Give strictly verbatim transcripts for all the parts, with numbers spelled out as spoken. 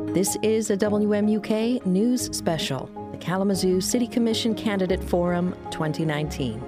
This is a W M U K News Special, the Kalamazoo City Commission Candidate Forum twenty nineteen.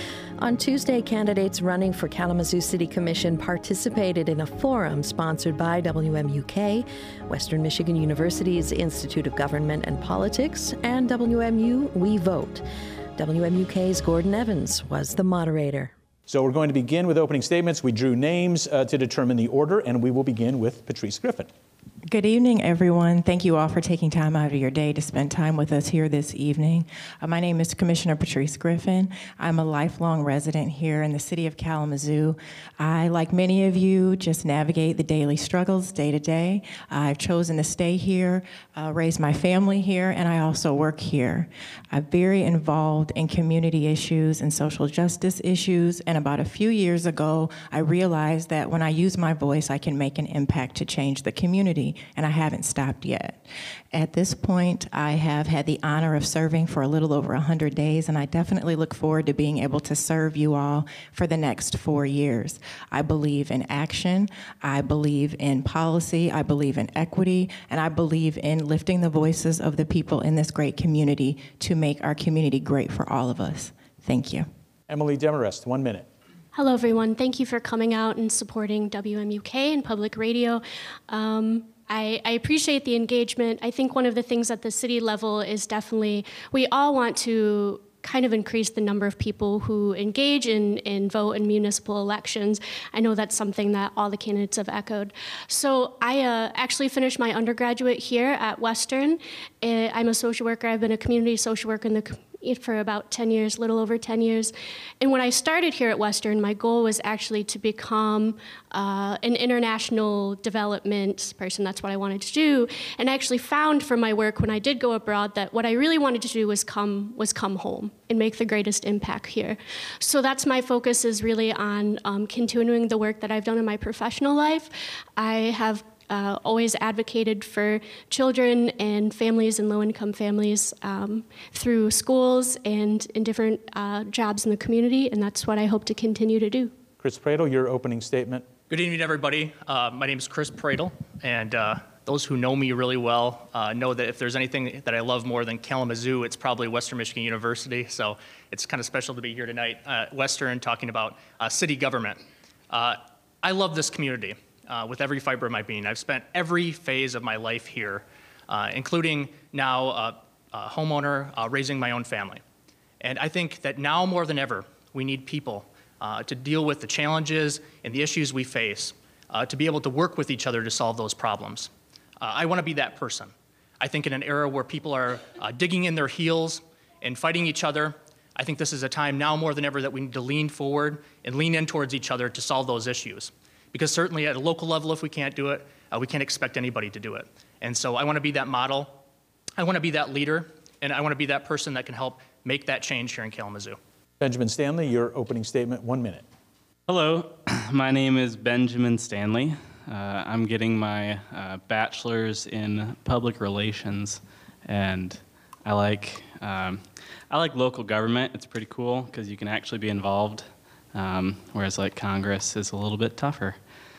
On Tuesday, candidates running for Kalamazoo City Commission participated in a forum sponsored by W M U K, Western Michigan University's Institute of Government and Politics, and W M U We Vote. W M U K's Gordon Evans was the moderator. So we're going to begin with opening statements. We drew names uh, to determine the order, and we will begin with Patrice Griffin. Good evening, everyone. Thank you all for taking time out of your day to spend time with us here this evening. Uh, my name is Commissioner Patrice Griffin. I'm a lifelong resident here in the city of Kalamazoo. I, like many of you, just navigate the daily struggles day to day. I've chosen to stay here, uh, raise my family here, and I also work here. I'm very involved in community issues and social justice issues, and about a few years ago, I realized that when I use my voice, I can make an impact to change the community. And I haven't stopped yet. At this point, I have had the honor of serving for a little over one hundred days, and I definitely look forward to being able to serve you all for the next four years. I believe in action, I believe in policy, I believe in equity, and I believe in lifting the voices of the people in this great community to make our community great for all of us. Thank you. Emily Demarest, one minute. Hello, everyone. Thank you for coming out and supporting W M U K and public radio. Um, I, I appreciate the engagement. I think one of the things at the city level is definitely, we all want to kind of increase the number of people who engage in, in vote in municipal elections. I know that's something that all the candidates have echoed. So I uh, actually finished my undergraduate here at Western. Uh, I'm a social worker. I've been a community social worker in the for about ten years, little over ten years. And when I started here at Western, my goal was actually to become uh, an international development person. That's what I wanted to do. And I actually found from my work when I did go abroad that what I really wanted to do was come was come home and make the greatest impact here. So that's my focus, is really on um, continuing the work that I've done in my professional life. I have Uh, always advocated for children and families and low-income families um, through schools and in different uh, jobs in the community, and that's what I hope to continue to do. Chris Pradle, your opening statement. Good evening, everybody. Uh, my name is Chris Pradle, and uh, those who know me really well uh, know that if there's anything that I love more than Kalamazoo, it's probably Western Michigan University, so it's kind of special to be here tonight at Western talking about uh, city government. Uh, I love this community. Uh, with every fiber of my being. I've spent every phase of my life here, uh, including now uh, a homeowner, uh, raising my own family. And I think that now more than ever, we need people uh, to deal with the challenges and the issues we face, uh, to be able to work with each other to solve those problems. Uh, I want to be that person. I think in an era where people are uh, digging in their heels and fighting each other, I think this is a time now more than ever that we need to lean forward and lean in towards each other to solve those issues. Because certainly at a local level, if we can't do it, uh, we can't expect anybody to do it. And so I want to be that model. I want to be that leader, and I want to be that person that can help make that change here in Kalamazoo. Benjamin Stanley, your opening statement, one minute. Hello, my name is Benjamin Stanley. Uh, I'm getting my uh, bachelor's in public relations, and I like um, I like local government. It's pretty cool because you can actually be involved. Um, whereas like Congress is a little bit tougher.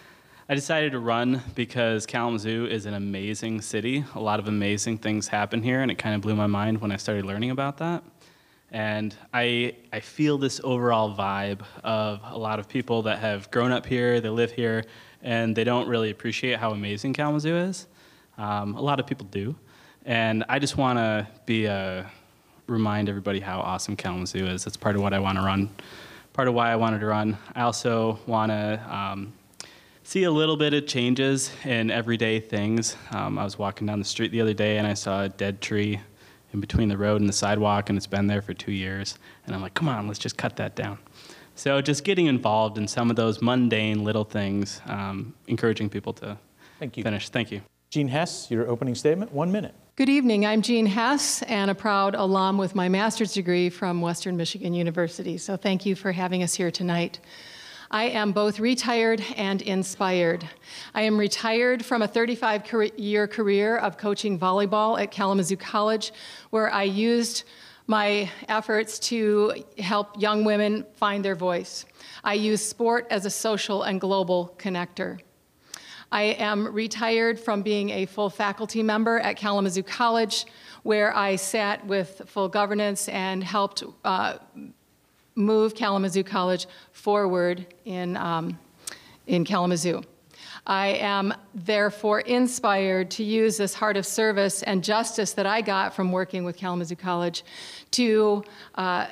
I decided to run because Kalamazoo is an amazing city. A lot of amazing things happen here, and it kind of blew my mind when I started learning about that. And I, I feel this overall vibe of a lot of people that have grown up here, they live here, and they don't really appreciate how amazing Kalamazoo is. Um, a lot of people do. And I just want to be a, remind everybody how awesome Kalamazoo is. That's part of what I want to run. Part of why I wanted to run. I also want to um, see a little bit of changes in everyday things. Um, I was walking down the street the other day and I saw a dead tree in between the road and the sidewalk, and it's been there for two years. And I'm like, come on, let's just cut that down. So just getting involved in some of those mundane little things, um, encouraging people to Thank you. finish. Thank you. Jean Hess, your opening statement, one minute. Good evening. I'm Jean Hess, and a proud alum with my master's degree from Western Michigan University. So thank you for having us here tonight. I am both retired and inspired. I am retired from a thirty-five year career of coaching volleyball at Kalamazoo College, where I used my efforts to help young women find their voice. I use sport as a social and global connector. I am retired from being a full faculty member at Kalamazoo College, where I sat with full governance and helped uh, move Kalamazoo College forward in, um, in Kalamazoo. I am therefore inspired to use this heart of service and justice that I got from working with Kalamazoo College to uh,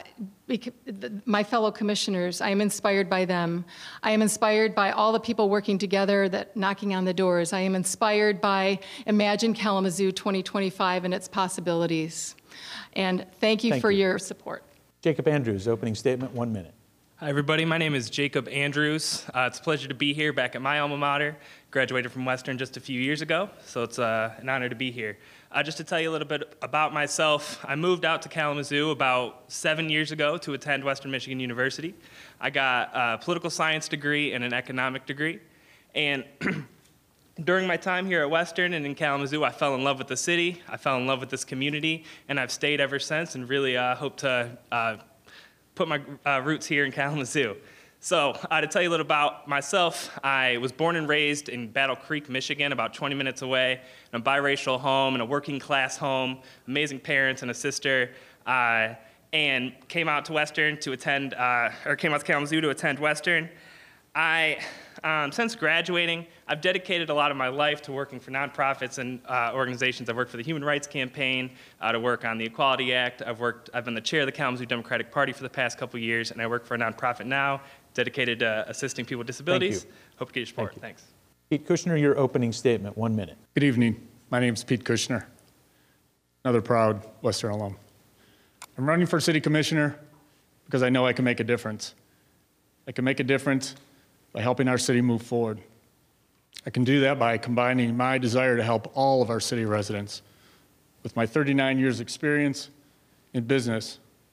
my fellow commissioners. I am inspired by them. I am inspired by all the people working together, that knocking on the doors. I am inspired by Imagine Kalamazoo twenty twenty-five and its possibilities. And thank you thank for you. your support. Jacob Andrews, opening statement, one minute. Hi, everybody. My name is Jacob Andrews. Uh, it's a pleasure to be here back at my alma mater. Graduated from Western just a few years ago, so it's uh, an honor to be here. Uh, just to tell you a little bit about myself, I moved out to Kalamazoo about seven years ago to attend Western Michigan University. I got a political science degree and an economic degree. And during my time here at Western and in Kalamazoo, I fell in love with the city, I fell in love with this community, and I've stayed ever since and really uh, hope to uh, put my uh, roots here in Kalamazoo. So uh, to tell you a little about myself, I was born and raised in Battle Creek, Michigan, about twenty minutes away, in a biracial home, in a working class home, amazing parents and a sister, uh, and came out to Western to attend, uh, or came out to Kalamazoo to attend Western. I, um, since graduating, I've dedicated a lot of my life to working for nonprofits and uh, organizations. I've worked for the Human Rights Campaign, uh, to work on the Equality Act. I've worked, I've been the chair of the Kalamazoo Democratic Party for the past couple of years, and I work for a nonprofit now dedicated to assisting people with disabilities. Thank you. Hope to get your support. Thank you. Thanks. Pete Kushner, your opening statement, one minute. Good evening. My name is Pete Kushner, another proud Western alum. I'm running for city commissioner because I know I can make a difference. I can make a difference by helping our city move forward. I can do that by combining my desire to help all of our city residents with my thirty-nine years experience in business,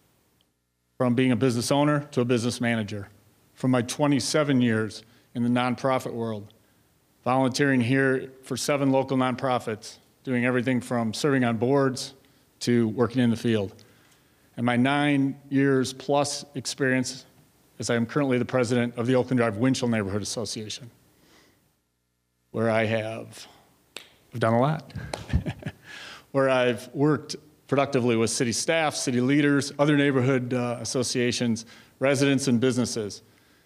from being a business owner to a business manager, from my twenty-seven years in the nonprofit world, volunteering here for seven local nonprofits, doing everything from serving on boards to working in the field, and my nine years plus experience as I am currently the president of the Oakland Drive Winchell Neighborhood Association, where I have I've done a lot, where I've worked productively with city staff, city leaders, other neighborhood uh, associations, residents, and businesses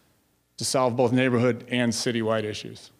to solve both neighborhood and citywide issues.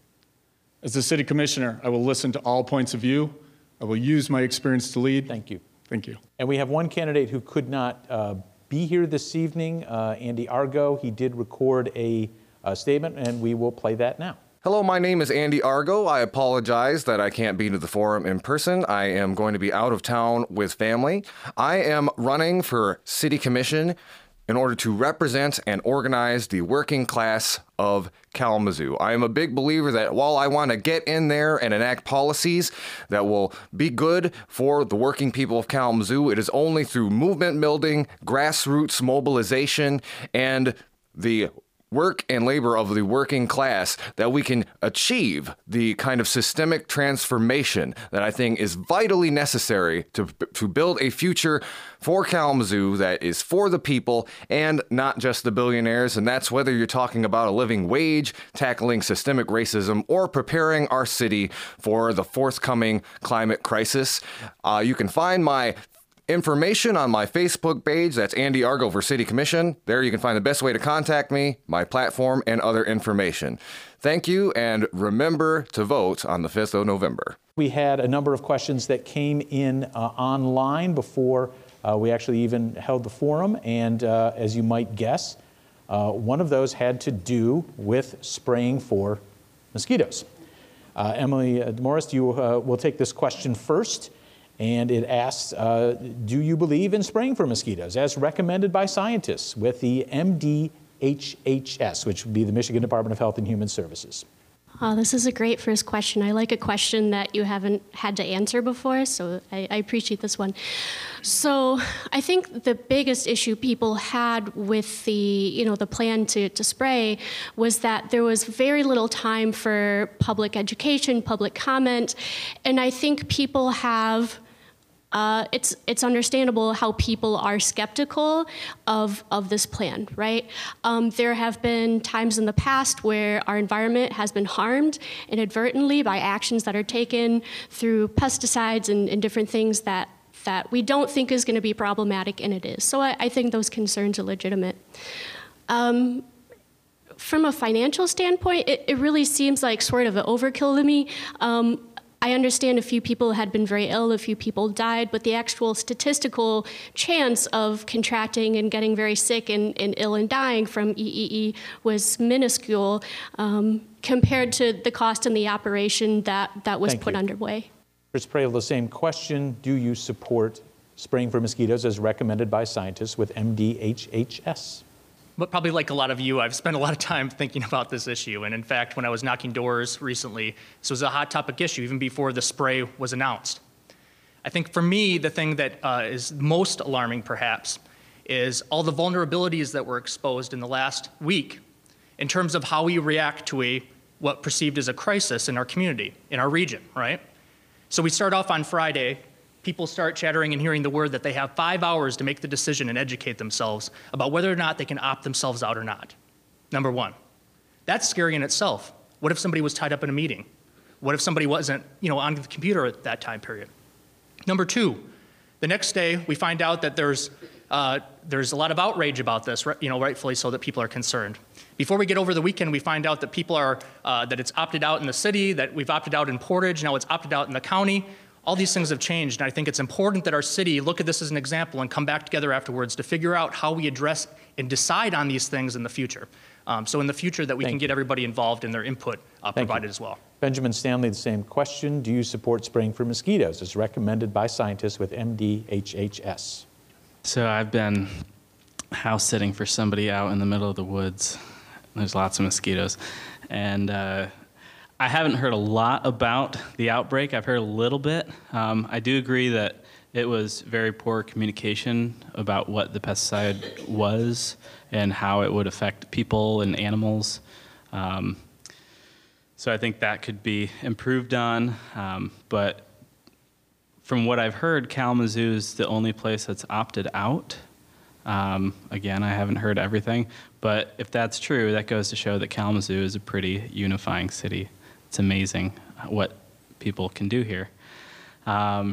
As the city commissioner, I will listen to all points of view. I will use my experience to lead. Thank you. Thank you. And we have one candidate who could not uh, be here this evening, uh, Andy Argo. He did record a, a statement, and we will play that now. Hello, my name is Andy Argo. I apologize that I can't be to the forum in person. I am going to be out of town with family. I am running for city commission in order to represent and organize the working class of Kalamazoo. I am a big believer that while I want to get in there and enact policies that will be good for the working people of Kalamazoo, it is only through movement building, grassroots mobilization, and the work and labor of the working class that we can achieve the kind of systemic transformation that I think is vitally necessary to, to build a future for Kalamazoo that is for the people and not just the billionaires. And that's whether you're talking about a living wage, tackling systemic racism, or preparing our city for the forthcoming climate crisis. Uh, you can find my information on my Facebook page. That's Andy Argo for City Commission. There you can find the best way to contact me, my platform, and other information. Thank you, and remember to vote on the fifth of November. We had a number of questions that came in uh, online before uh, we actually even held the forum, and uh, as you might guess, uh, one of those had to do with spraying for mosquitoes. Uh, Emily Morris, you uh, will take this question first. And it asks, uh, do you believe in spraying for mosquitoes as recommended by scientists with the M D H H S, which would be the Michigan Department of Health and Human Services? Oh, this is a great first question. I like a question that you haven't had to answer before, so I, I appreciate this one. So I think the biggest issue people had with the, you know, the plan to, to spray was that there was very little time for public education, public comment, and I think people have uh, it's it's understandable how people are skeptical of of this plan, right? Um, there have been times in the past where our environment has been harmed inadvertently by actions that are taken through pesticides and, and different things that that we don't think is going to be problematic, and it is. So I, I think those concerns are legitimate. Um, from a financial standpoint, it, it really seems like sort of an overkill to me. Um, I understand a few people had been very ill, a few people died, but the actual statistical chance of contracting and getting very sick and, and ill and dying from E E E was minuscule um, compared to the cost and the operation that, that was Thank put you. underway. Chris Pradel, the same question. Do you support spraying for mosquitoes as recommended by scientists with M D H H S? But probably like a lot of you, I've spent a lot of time thinking about this issue. And in fact, when I was knocking doors recently, this was a hot topic issue even before the spray was announced. I think for me, the thing that uh, is most alarming perhaps is all the vulnerabilities that were exposed in the last week in terms of how we react to a what perceived as a crisis in our community, in our region, right? So we start off on Friday. People start chattering and hearing the word that they have five hours to make the decision and educate themselves about whether or not they can opt themselves out or not. Number one, that's scary in itself. What if somebody was tied up in a meeting? What if somebody wasn't, you know, on the computer at that time period? Number two, the next day we find out that there's uh, there's a lot of outrage about this, you know, rightfully so, that people are concerned. Before we get over the weekend, we find out that people are uh, that it's opted out in the city, that we've opted out in Portage, now it's opted out in the county. All these things have changed, and I think it's important that our city look at this as an example and come back together afterwards to figure out how we address and decide on these things in the future. Um, so in the future that we Thank can you. get everybody involved in their input uh, provided you. as well. Benjamin Stanley, the same question. Do you support spraying for mosquitoes as recommended by scientists with M D H H S? So I've been house sitting for somebody out in the middle of the woods. There's lots of mosquitoes. And uh, I haven't heard a lot about the outbreak. I've heard a little bit. Um, I do agree that it was very poor communication about what the pesticide was and how it would affect people and animals. Um, so I think that could be improved on. Um, but from what I've heard, Kalamazoo is the only place that's opted out. Um, again, I haven't heard everything. But if that's true, that goes to show that Kalamazoo is a pretty unifying city. It's amazing what people can do here. Um,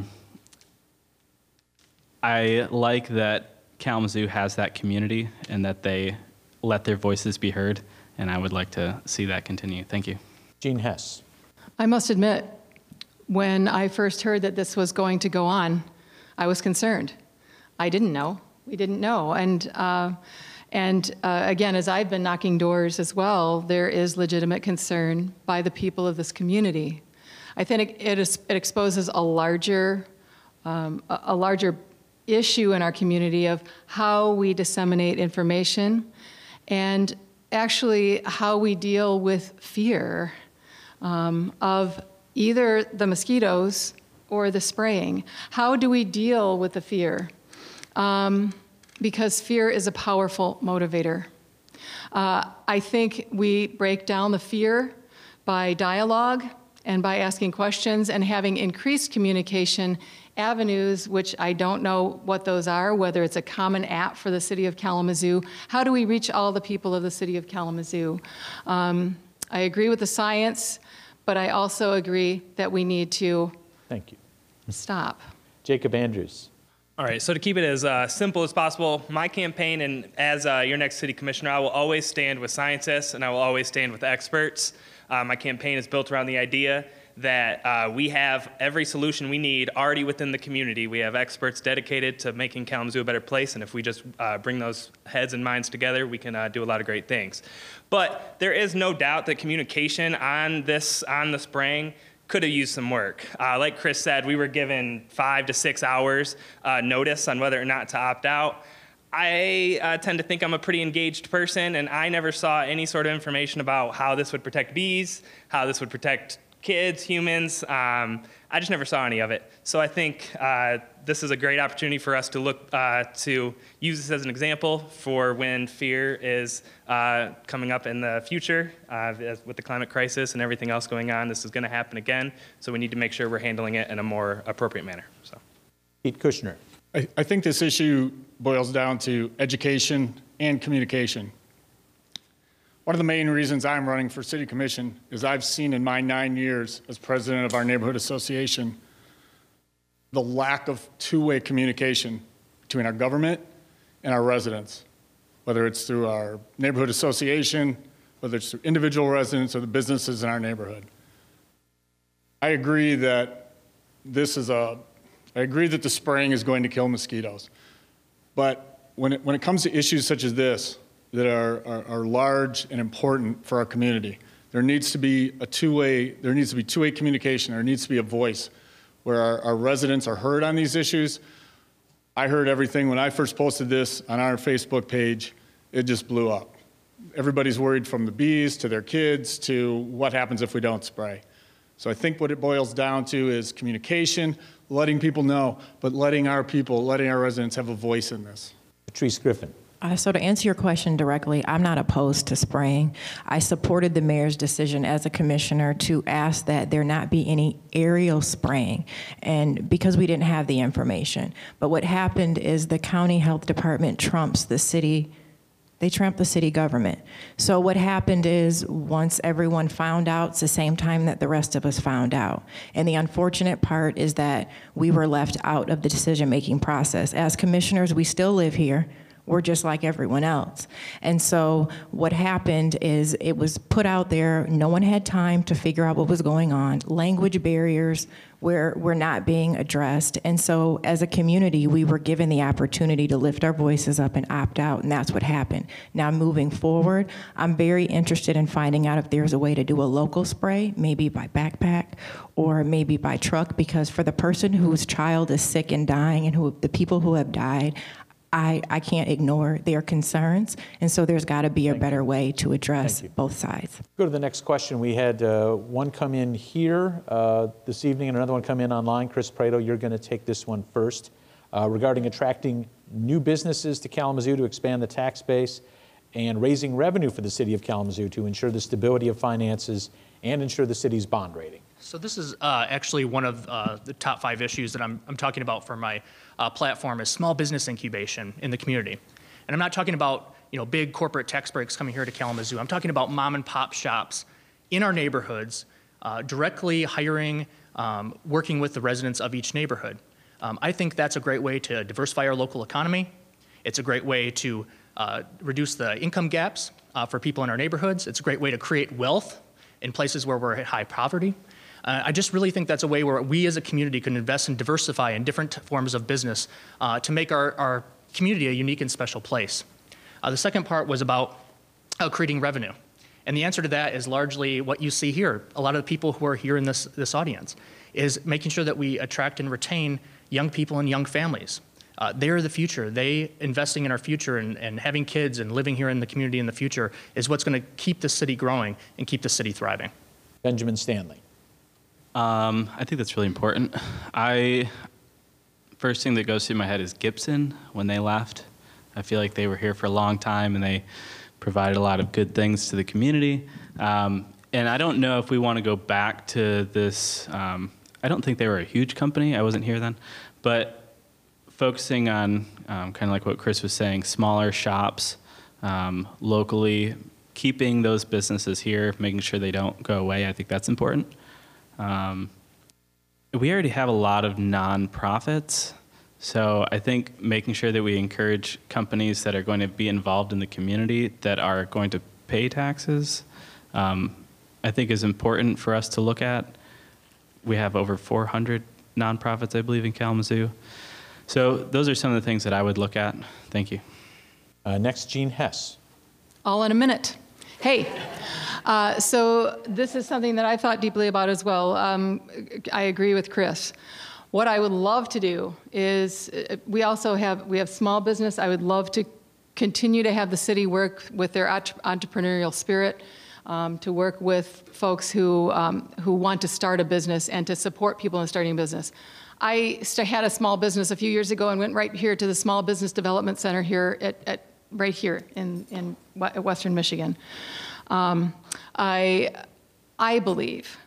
I like that Kalamazoo has that community and that they let their voices be heard, and I would like to see that continue. Thank you. Jean Hess. I must admit, when I first heard that this was going to go on, I was concerned. I didn't know. We didn't know. And, uh, and uh, again, as I've been knocking doors as well, there is legitimate concern by the people of this community. I think it, it, is, it exposes a larger, um, a, a larger issue in our community of how we disseminate information and actually how we deal with fear um, of either the mosquitoes or the spraying. How do we deal with the fear? Um, because fear is a powerful motivator. Uh, I think we break down the fear by dialogue and by asking questions and having increased communication avenues, which I don't know what those are, whether it's a common app for the city of Kalamazoo. How do we reach all the people of the city of Kalamazoo? Um, I agree with the science, but I also agree that we need to Thank you. stop. Jacob Andrews. All right, so to keep it as uh, simple as possible, my campaign, and as uh, your next city commissioner, I will always stand with scientists and I will always stand with experts. Uh, my campaign is built around the idea that uh, we have every solution we need already within the community. We have experts dedicated to making Kalamazoo a better place, and if we just uh, bring those heads and minds together, we can uh, do a lot of great things. But there is no doubt that communication on this, on the spraying, could have used some work. Uh, like Chris said, we were given five to six hours uh, notice on whether or not to opt out. I uh, tend to think I'm a pretty engaged person, and I never saw any sort of information about how this would protect bees, how this would protect kids, humans. Um, I just never saw any of it. So I think uh, this is a great opportunity for us to look uh, to use this as an example for when fear is uh, coming up in the future uh, as with the climate crisis and everything else going on. This is going to happen again, so we need to make sure we're handling it in a more appropriate manner. So. Pete Kushner. I, I think this issue boils down to education and communication. One of the main reasons I'm running for City Commission is I've seen in my nine years as president of our neighborhood association the lack of two-way communication between our government and our residents, whether it's through our neighborhood association, whether it's through individual residents or the businesses in our neighborhood. I agree that this is a, I agree that the spraying is going to kill mosquitoes. But when it, when it comes to issues such as this, that are, are, are large and important for our community, there needs to be a two-way, there needs to be two-way communication, there needs to be a voice where our, our residents are heard on these issues. I heard everything when I first posted this on our Facebook page, it just blew up. Everybody's worried, from the bees to their kids to what happens if we don't spray. So I think what it boils down to is communication, letting people know, but letting our people, letting our residents have a voice in this. Patrice Griffin. Uh, so to answer your question directly, I'm not opposed to spraying. I supported the mayor's decision as a commissioner to ask that there not be any aerial spraying, and because we didn't have the information. But what happened is the county health department trumps the city. They trump the city government. So what happened is, once everyone found out, it's the same time that the rest of us found out. And the unfortunate part is that we were left out of the decision-making process. As commissioners, we still live here. We're just like everyone else. And so what happened is, it was put out there, no one had time to figure out what was going on. Language barriers were, were not being addressed. And so as a community, we were given the opportunity to lift our voices up and opt out, and that's what happened. Now moving forward, I'm very interested in finding out if there's a way to do a local spray, maybe by backpack or maybe by truck, because for the person whose child is sick and dying and who the people who have died, I, I can't ignore their concerns, and so there's got to be a Thank better you. way to address both sides. Go to the next question. We had uh, one come in here uh, this evening and another one come in online. Chris Prado, you're going to take this one first. Uh, regarding attracting new businesses to Kalamazoo to expand the tax base and raising revenue for the city of Kalamazoo to ensure the stability of finances and ensure the city's bond rating. So this is uh, actually one of uh, the top five issues that I'm, I'm talking about for my uh, platform, is small business incubation in the community. And I'm not talking about, you know, big corporate tax breaks coming here to Kalamazoo. I'm talking about mom and pop shops in our neighborhoods, uh, directly hiring, um, working with the residents of each neighborhood. Um, I think that's a great way to diversify our local economy. It's a great way to uh, reduce the income gaps uh, for people in our neighborhoods. It's a great way to create wealth in places where we're at high poverty. Uh, I just really think that's a way where we as a community can invest and diversify in different forms of business uh, to make our, our community a unique and special place. Uh, the second part was about uh, creating revenue. And the answer to that is largely what you see here. A lot of the people who are here in this, this audience is making sure that we attract and retain young people and young families. Uh, they're the future. They investing in our future and, and having kids and living here in the community in the future is what's going to keep the city growing and keep the city thriving. Benjamin Stanley. Um, I think that's really important. I, first thing that goes through my head is Gibson when they left. I feel like they were here for a long time and they provided a lot of good things to the community. Um, and I don't know if we want to go back to this. Um, I don't think they were a huge company. I wasn't here then. But focusing on um, kind of like what Chris was saying, smaller shops um, locally, keeping those businesses here, making sure they don't go away, I think that's important. Um, we already have a lot of nonprofits, so I think making sure that we encourage companies that are going to be involved in the community that are going to pay taxes, um, I think is important for us to look at. We have over four hundred nonprofits, I believe, in Kalamazoo. So those are some of the things that I would look at. Thank you. Uh, next, Jean Hess. All in a minute. Hey, uh, so this is something that I thought deeply about as well. Um, I agree with Chris. What I would love to do is, uh, we also have, we have small business. I would love to continue to have the city work with their entrepreneurial spirit, um, to work with folks who, um, who want to start a business and to support people in starting a business. I had a small business a few years ago and went right here to the Small Business Development Center here at, at right here in, in Western Michigan. Um, I, I believe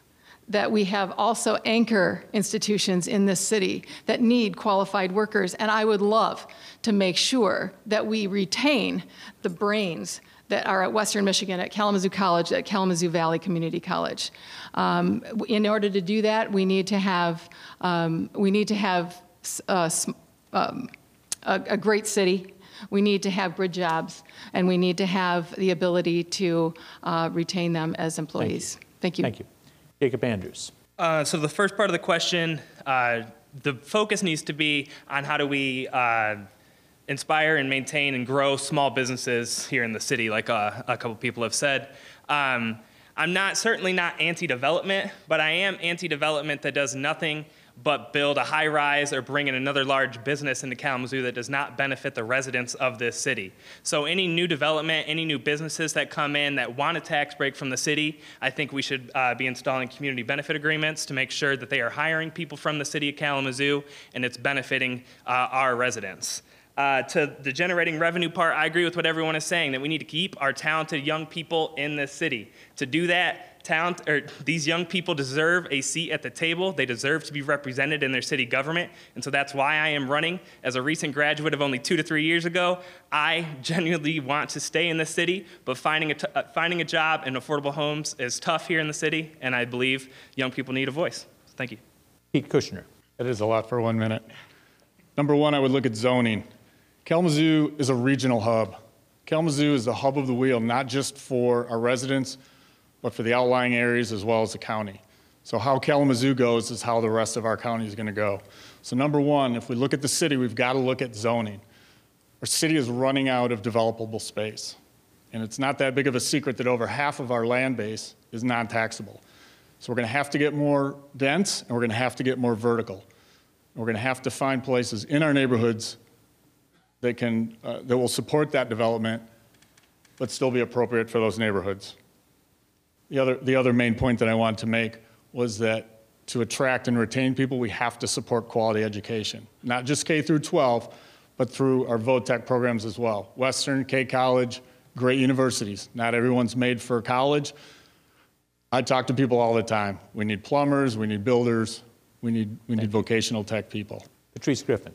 that we have also anchor institutions in this city that need qualified workers, and I would love to make sure that we retain the brains that are at Western Michigan, at Kalamazoo College, at Kalamazoo Valley Community College. Um, in order to do that, we need to have um, we need to have uh, um, a, a great city. We need to have good jobs, and we need to have the ability to uh, retain them as employees. Thank you. Thank you. Jacob Andrews. Uh, so the first part of the question, uh, the focus needs to be on how do we uh, inspire and maintain and grow small businesses here in the city, like uh, a couple people have said. Um, I'm not certainly not anti-development, but I am anti-development that does nothing but build a high-rise or bring in another large business into Kalamazoo that does not benefit the residents of this city. So any new development, any new businesses that come in that want a tax break from the city, I think we should uh, be installing community benefit agreements to make sure that they are hiring people from the city of Kalamazoo and it's benefiting uh, our residents. Uh, to the generating revenue part, I agree with what everyone is saying, that we need to keep our talented young people in this city. To do that, talent, or these young people deserve a seat at the table. They deserve to be represented in their city government, and so that's why I am running. As a recent graduate of only two to three years ago, I genuinely want to stay in the city, but finding a, t uh, finding a job in affordable homes is tough here in the city, and I believe young people need a voice. Thank you. Pete Kushner. That is a lot for one minute. Number one, I would look at zoning. Kalamazoo is a regional hub. Kalamazoo is the hub of the wheel, not just for our residents, but for the outlying areas as well as the county. So how Kalamazoo goes is how the rest of our county is going to go. So number one, if we look at the city, we've got to look at zoning. Our city is running out of developable space. And it's not that big of a secret that over half of our land base is non-taxable. So we're going to have to get more dense, and we're going to have to get more vertical. We're going to have to find places in our neighborhoods that, can, uh, that will support that development, but still be appropriate for those neighborhoods. The other, the other main point that I wanted to make was that to attract and retain people, we have to support quality education. Not just K through twelve, but through our VOTEC programs as well. Western, K College, great universities. Not everyone's made for college. I talk to people all the time. We need plumbers, we need builders, we need, we need vocational tech people. Patrice Griffin.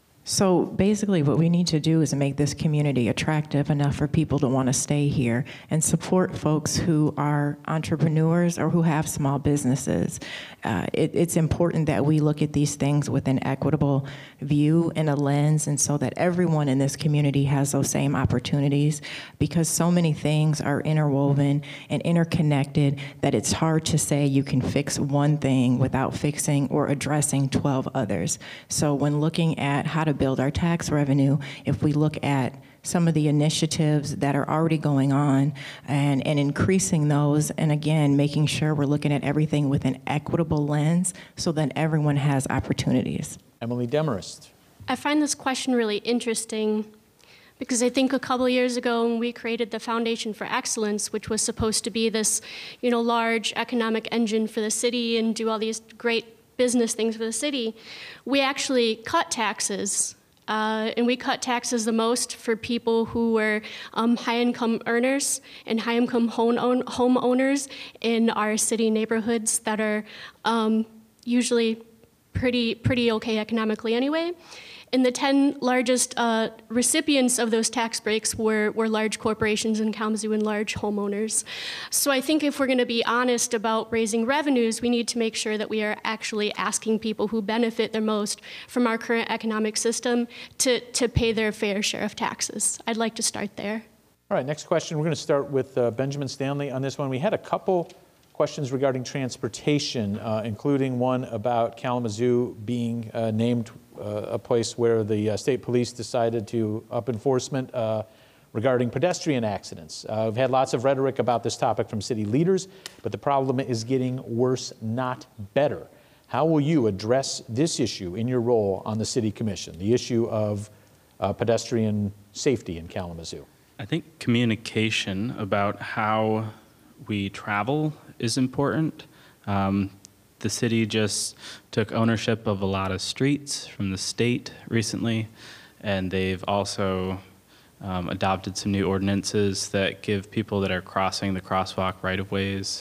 So basically what we need to do is make this community attractive enough for people to want to stay here and support folks who are entrepreneurs or who have small businesses. Uh, it, it's important that we look at these things with an equitable view and a lens, and so that everyone in this community has those same opportunities, because so many things are interwoven and interconnected that it's hard to say you can fix one thing without fixing or addressing twelve others. So when looking at how to build our tax revenue, if we look at some of the initiatives that are already going on and, and increasing those, and again, making sure we're looking at everything with an equitable lens so that everyone has opportunities. Emily Demarest. I find this question really interesting because I think a couple years ago when we created the Foundation for Excellence, which was supposed to be this, you know, large economic engine for the city and do all these great business things for the city, we actually cut taxes. Uh, and we cut taxes the most for people who were um, high-income earners and high-income home, own, home owners in our city neighborhoods that are um, usually pretty, pretty okay economically anyway. And the ten largest uh, recipients of those tax breaks were, were large corporations in Kalamazoo and large homeowners. So I think if we're going to be honest about raising revenues, we need to make sure that we are actually asking people who benefit the most from our current economic system to, to pay their fair share of taxes. I'd like to start there. All right, next question. We're going to start with uh, Benjamin Stanley on this one. We had a couple questions regarding transportation, uh, including one about Kalamazoo being uh, named uh, a place where the uh, state police decided to up enforcement uh, regarding pedestrian accidents. Uh, we've had lots of rhetoric about this topic from city leaders, but the problem is getting worse, not better. How will you address this issue in your role on the City Commission, the issue of uh, pedestrian safety in Kalamazoo? I think communication about how we travel is important. Um, the city just took ownership of a lot of streets from the state recently, and they've also um, adopted some new ordinances that give people that are crossing the crosswalk right-of-ways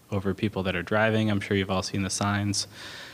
over people that are driving. I'm sure you've all seen the signs.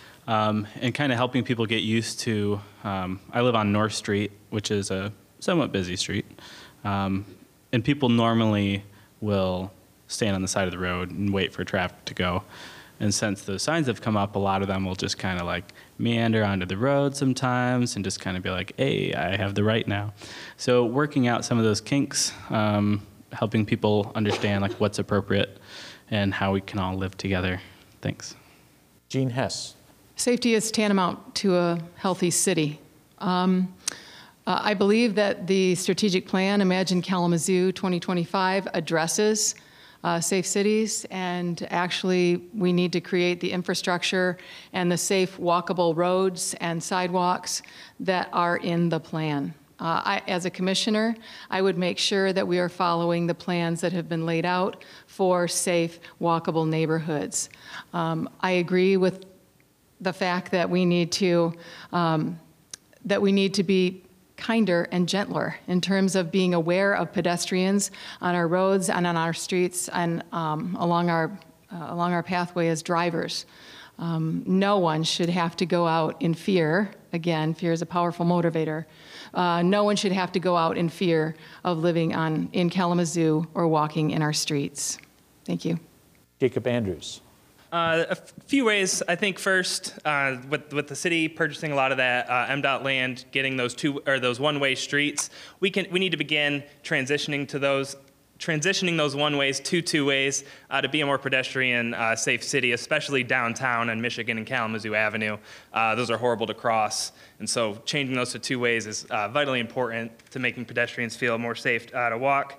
Um, and kind of helping people get used to, um, I live on North Street, which is a somewhat busy street. Um, and people normally will stand on the side of the road and wait for traffic to go. And since those signs have come up, a lot of them will just kind of like meander onto the road sometimes and just kind of be like, hey, I have the right now. So working out some of those kinks, um, helping people understand like what's appropriate and how we can all live together. Thanks. Gene Hess. Safety is tantamount to a healthy city. Um, uh, I believe that the strategic plan, Imagine Kalamazoo twenty twenty-five, addresses uh, safe cities, and actually we need to create the infrastructure and the safe walkable roads and sidewalks that are in the plan. Uh, I, as a commissioner, I would make sure that we are following the plans that have been laid out for safe, walkable neighborhoods. Um, I agree with the fact that we need to um, that we need to be kinder and gentler in terms of being aware of pedestrians on our roads and on our streets and um, along our uh, along our pathway as drivers. Um, no one should have to go out in fear. Again, fear is a powerful motivator. Uh, no one should have to go out in fear of living on in Kalamazoo or walking in our streets. Thank you. Jacob Andrews. Uh, a f- few ways. I think first, uh, with with the city purchasing a lot of that uh, M DOT land, getting those two or those one-way streets, we can we need to begin transitioning to those transitioning those one-ways to two-ways uh, to be a more pedestrian uh, safe city, especially downtown and Michigan and Kalamazoo Avenue. Uh, those are horrible to cross, and so changing those to two-ways is uh, vitally important to making pedestrians feel more safe uh, to walk.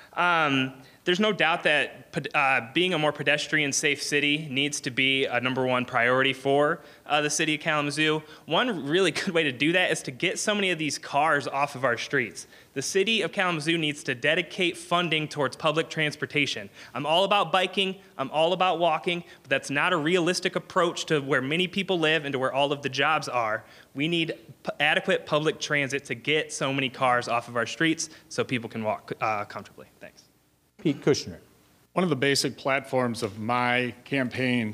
Um, There's no doubt that uh, being a more pedestrian-safe city needs to be a number one priority for uh, the city of Kalamazoo. One really good way to do that is to get so many of these cars off of our streets. The city of Kalamazoo needs to dedicate funding towards public transportation. I'm all about biking, I'm all about walking, but that's not a realistic approach to where many people live and to where all of the jobs are. We need p- adequate public transit to get so many cars off of our streets so people can walk uh, comfortably. Thanks. Pete Kushner. One of the basic platforms of my campaign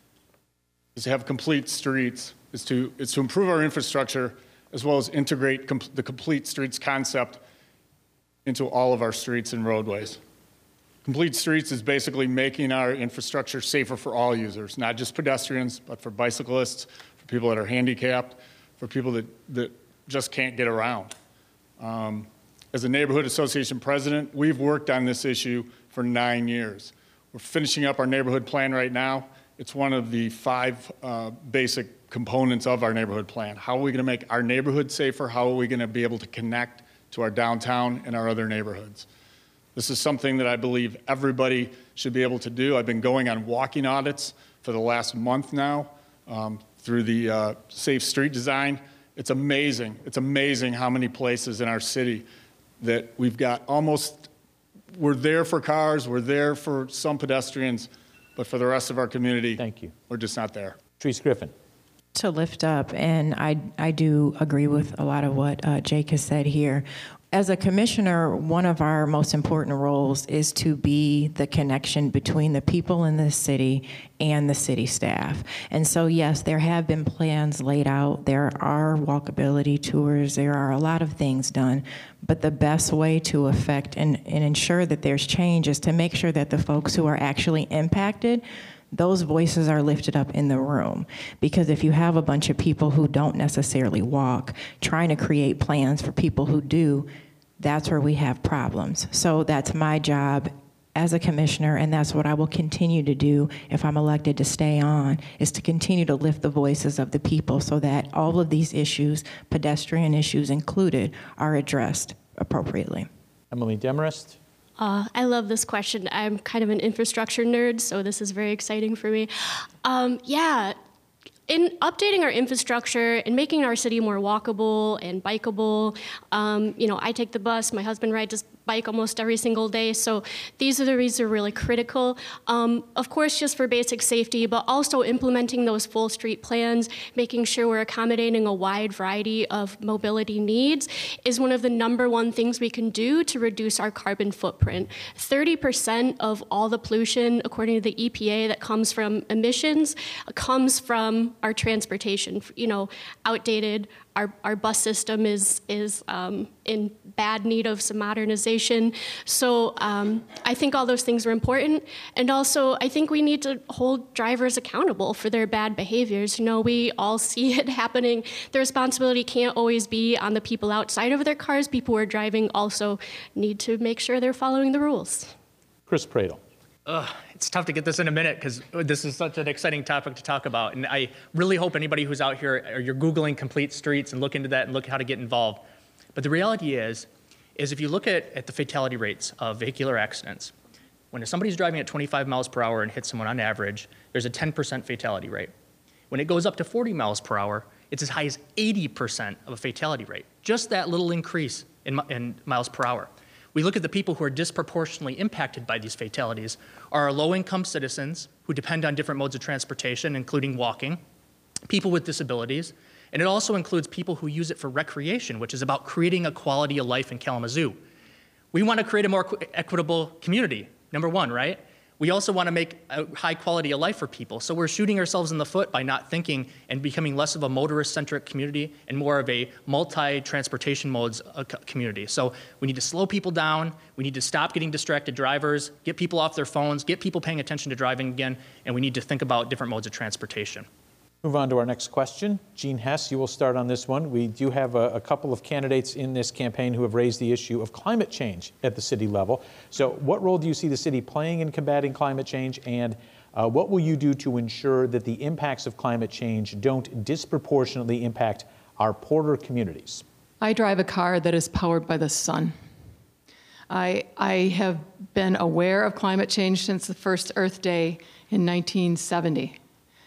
is to have complete streets, is to, is to improve our infrastructure as well as integrate com- the complete streets concept into all of our streets and roadways. Complete streets is basically making our infrastructure safer for all users, not just pedestrians, but for bicyclists, for people that are handicapped, for people that, that just can't get around. Um, As a neighborhood association president, we've worked on this issue for nine years. We're finishing up our neighborhood plan right now. It's one of the five uh, basic components of our neighborhood plan. How are we going to make our neighborhood safer? How are we going to be able to connect to our downtown and our other neighborhoods? This is something that I believe everybody should be able to do. I've been going on walking audits for the last month now um, through the uh, Safe Street Design. It's amazing. It's amazing how many places in our city that we've got almost, we're there for cars, we're there for some pedestrians, but for the rest of our community, Thank you. We're just not there. Therese Griffin. To lift up, and I, I do agree with a lot of what uh, Jake has said here. As a commissioner, one of our most important roles is to be the connection between the people in this city and the city staff. And so, yes, there have been plans laid out. There are walkability tours. There are a lot of things done. But the best way to affect and, and ensure that there's change is to make sure that the folks who are actually impacted, those voices are lifted up in the room. Because if you have a bunch of people who don't necessarily walk, trying to create plans for people who do, that's where we have problems. So that's my job as a commissioner, and that's what I will continue to do if I'm elected to stay on, is to continue to lift the voices of the people so that all of these issues, pedestrian issues included, are addressed appropriately. Emily Demarest. Uh, I love this question. I'm kind of an infrastructure nerd, so this is very exciting for me. Um, yeah, in updating our infrastructure and making our city more walkable and bikeable, um, you know, I take the bus, my husband rides, bike almost every single day. So these are the reasons that are really critical. Um, of course, just for basic safety, but also implementing those full street plans, making sure we're accommodating a wide variety of mobility needs is one of the number one things we can do to reduce our carbon footprint. thirty percent of all the pollution, according to the E P A, that comes from emissions comes from our transportation. You know, outdated. Our, our bus system is, is um, in bad need of some modernization. So um, I think all those things are important. And also, I think we need to hold drivers accountable for their bad behaviors. You know, we all see it happening. The responsibility can't always be on the people outside of their cars. People who are driving also need to make sure they're following the rules. Chris Pradle. Ugh, it's tough to get this in a minute because this is such an exciting topic to talk about. And I really hope anybody who's out here, or you're Googling complete streets and look into that and look how to get involved. But the reality is, is if you look at, at the fatality rates of vehicular accidents, when somebody's driving at twenty-five miles per hour and hits someone on average, there's a ten percent fatality rate. When it goes up to forty miles per hour, it's as high as eighty percent of a fatality rate. Just that little increase in, in miles per hour. We look at the people who are disproportionately impacted by these fatalities are our low-income citizens who depend on different modes of transportation, including walking, people with disabilities, and it also includes people who use it for recreation, which is about creating a quality of life in Kalamazoo. We want to create a more equitable community, number one, right? We also want to make a high quality of life for people. So we're shooting ourselves in the foot by not thinking and becoming less of a motorist-centric community and more of a multi-transportation modes community. So we need to slow people down. We need to stop getting distracted drivers, get people off their phones, get people paying attention to driving again, and we need to think about different modes of transportation. Move on to our next question. Gene Hess, you will start on this one. We do have a, a couple of candidates in this campaign who have raised the issue of climate change at the city level. So what role do you see the city playing in combating climate change, and uh, what will you do to ensure that the impacts of climate change don't disproportionately impact our poorer communities? I drive a car that is powered by the sun. I, I have been aware of climate change since the first Earth Day in nineteen seventy.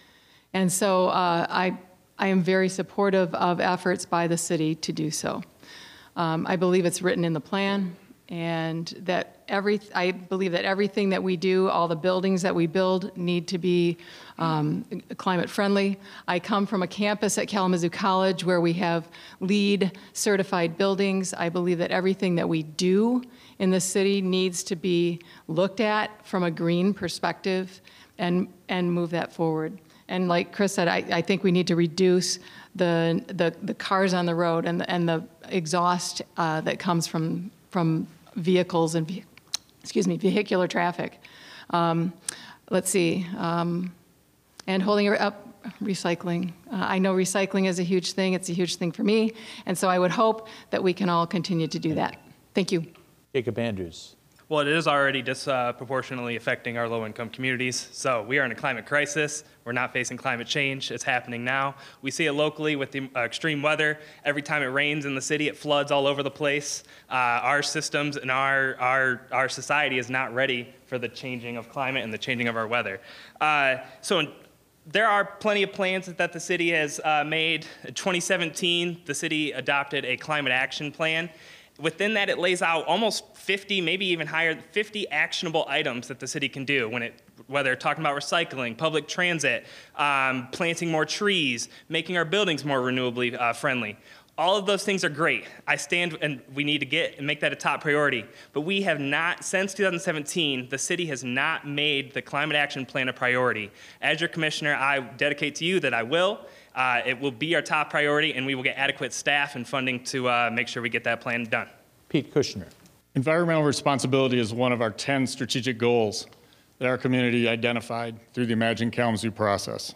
And so uh, I, I am very supportive of efforts by the city to do so. Um, I believe it's written in the plan, and that every, I believe that everything that we do, all the buildings that we build, need to be um, climate friendly. I come from a campus at Kalamazoo College where we have LEED certified buildings. I believe that everything that we do in the city needs to be looked at from a green perspective and, and move that forward. And like Chris said, I, I think we need to reduce the, the, the cars on the road and the, and the exhaust uh, that comes from, from vehicles and, excuse me, vehicular traffic. Um, let's see, um, and holding up recycling. Uh, I know recycling is a huge thing. It's a huge thing for me. And so I would hope that we can all continue to do that. Thank you. Jacob Andrews. Well, it is already disproportionately affecting our low-income communities. So we are in a climate crisis. We're not facing climate change. It's happening now. We see it locally with the uh, extreme weather. Every time it rains in the city, it floods all over the place. Uh, our systems and our, our, our society is not ready for the changing of climate and the changing of our weather. Uh, so in, there are plenty of plans that the city has uh, made. In twenty seventeen, the city adopted a climate action plan. Within that, it lays out almost fifty, maybe even higher, fifty actionable items that the city can do, when it, whether talking about recycling, public transit, um, planting more trees, making our buildings more renewably uh, friendly. All of those things are great. I stand, and we need to get and make that a top priority. But we have not, since two thousand seventeen, the city has not made the climate action plan a priority. As your commissioner, I dedicate to you that I will. Uh, it will be our top priority, and we will get adequate staff and funding to uh, make sure we get that plan done. Pete Kushner. Environmental responsibility is one of our ten strategic goals that our community identified through the Imagine Kalamazoo process.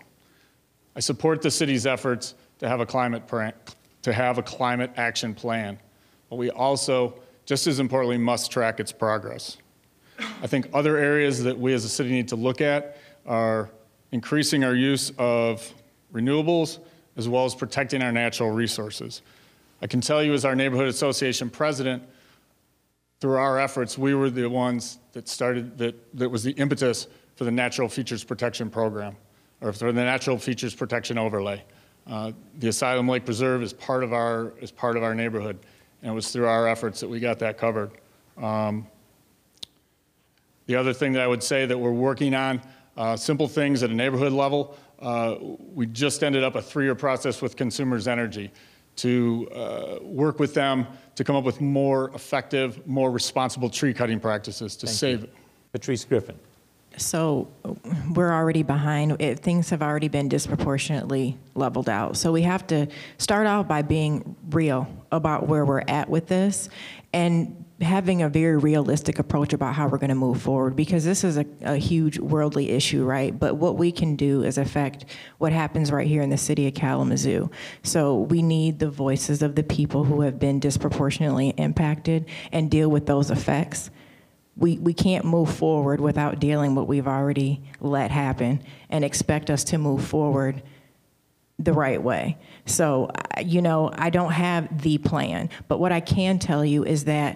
I support the city's efforts to have a climate plan, to have a climate action plan, but we also, just as importantly, must track its progress. I think other areas that we as a city need to look at are increasing our use of renewables, as well as protecting our natural resources. I can tell you as our neighborhood association president, through our efforts, we were the ones that started, that, that was the impetus for the Natural Features Protection Program, or for the Natural Features Protection Overlay. Uh, the Asylum Lake Preserve is part of our, is part of our neighborhood, and it was through our efforts that we got that covered. Um, the other thing that I would say that we're working on, uh, simple things at a neighborhood level. Uh, we just ended up a three-year process with Consumers Energy to uh, work with them to come up with more effective, more responsible tree cutting practices to Thank save you. it. Patrice Griffin. So we're already behind. It, things have already been disproportionately leveled out. So we have to start out by being real about where we're at with this and having a very realistic approach about how we're going to move forward, because this is a, a huge worldly issue, right? But what we can do is affect what happens right here in the city of Kalamazoo. So we need the voices of the people who have been disproportionately impacted and deal with those effects. We, we can't move forward without dealing what we've already let happen and expect us to move forward the right way. So, you know, I don't have the plan, but what I can tell you is that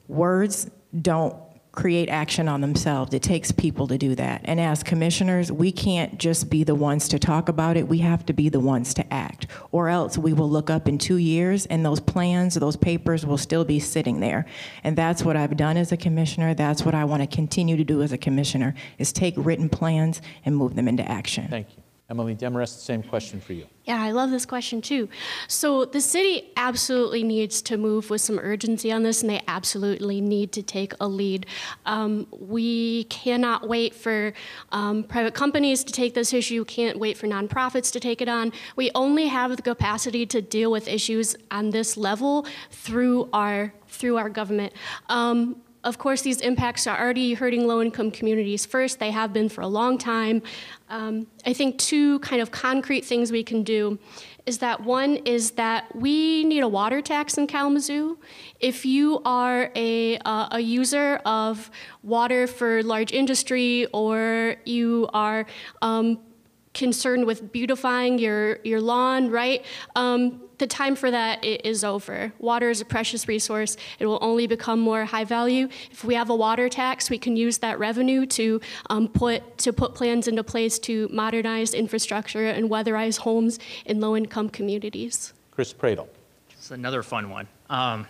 words don't create action on themselves. It takes people to do that. And as commissioners, we can't just be the ones to talk about it. We have to be the ones to act, or else we will look up in two years and those plans, those papers will still be sitting there. And that's what I've done as a commissioner. That's what I want to continue to do as a commissioner, is take written plans and move them into action. Thank you. Emily Demarest, the same question for you. Yeah, I love this question too. So the city absolutely needs to move with some urgency on this, and they absolutely need to take a lead. Um, we cannot wait for um, private companies to take this issue, can't wait for nonprofits to take it on. We only have the capacity to deal with issues on this level through our, through our government. Um, Of course, these impacts are already hurting low-income communities first. They have been for a long time. Um, I think two kind of concrete things we can do is that one is that we need a water tax in Kalamazoo. If you are a, uh, a user of water for large industry, or you are um, concerned with beautifying your, your lawn, right? Um, the time for that is over. Water is a precious resource. It will only become more high value. If we have a water tax, we can use that revenue to um, put to put plans into place to modernize infrastructure and weatherize homes in low-income communities. Chris Pradle. It's another fun one. Um,